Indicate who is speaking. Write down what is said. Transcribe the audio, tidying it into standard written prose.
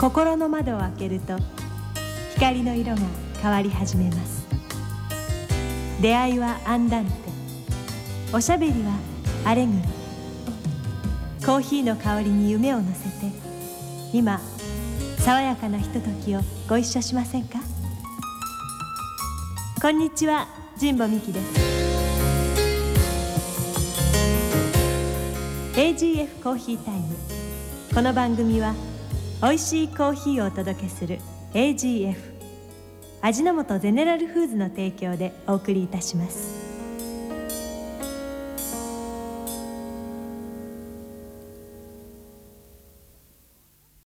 Speaker 1: 心の窓を開けると光の色が変わり始めます。出会いはアンダンテ、おしゃべりはアレグリ。コーヒーの香りに夢を乗せて、今爽やかなひとときをご一緒しませんか。こんにちは、神保美希です。 AGF コーヒータイム。この番組はおいしいコーヒーをお届けする AGF 味の素ゼネラルフーズの提供でお送りいたします。